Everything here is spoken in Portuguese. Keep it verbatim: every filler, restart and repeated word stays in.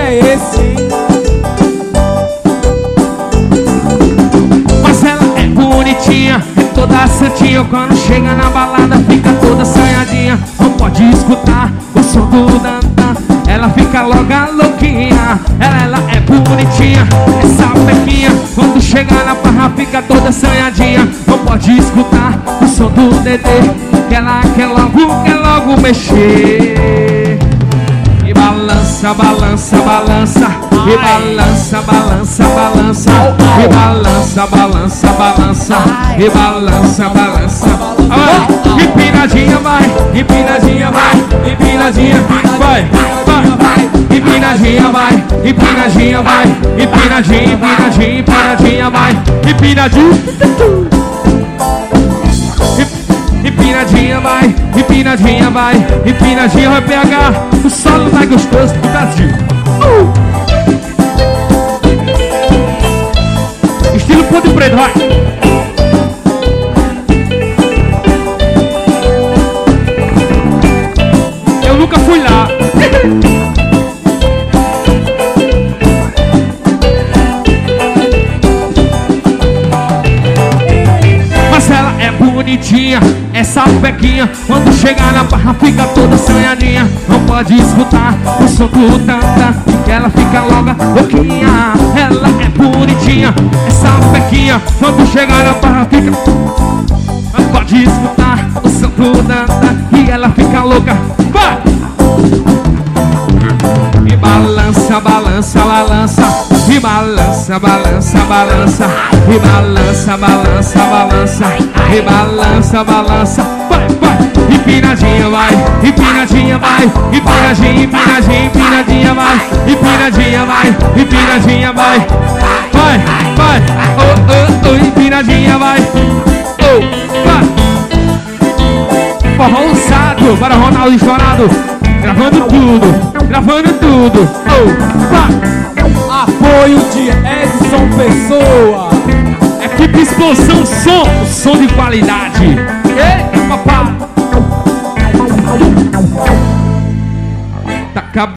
é esse? Mas ela é bonitinha, é toda santinha. Quando chega na balada fica toda sonhadinha. Não pode escutar o som do dandã, ela fica logo louquinha. Ela, ela é bonitinha, é sapequinha. Quando chega na barra fica toda sonhadinha. Não pode escutar o som do dedê, que ela quer logo, quer logo mexer. E balança, balança, balança. E balança, balança, balança. E balança, balança, balança. E balança, balança. Vai, empinadinha vai, empinadinha vai, empinadinha vai, vai, vai. Empinadinha vai, empinadinha vai, empinadinha, empinadinha, empinadinha vai, empinadinha. Empinadinha vai, empinadinha vai, empinadinha vai pegar o solo mais gostoso do Brasil. Uh! Estilo Ponte Preta, vai! Eu nunca fui lá. Mas ela é bonitinha, essa pequinha. Quando chegar na barra fica toda sonhadinha. Não pode escutar o som do tanta, que ela fica logo louquinha. Ela é bonitinha, essa pequinha. Quando chegar na barra fica. Não pode escutar o som do tanta, que ela fica louca. Vai! E balança, balança, balança. E balança, balança, balança. E balança, balança, balança. E balança, balança. Vai, vai. Empinadinha vai, empinadinha vai. Empinadinha, empinadinha, empinadinha vai. Empinadinha vai, empinadinha vai. Vai, vai. Oh, oh, oh, empinadinha vai. Oh, vai. Forró usado para Ronaldo Estourado. Gravando tudo, gravando tudo. Oh, vai. Apoio de Edson Pessoa. Equipe Explosão Som, som de qualidade. Ei, papai.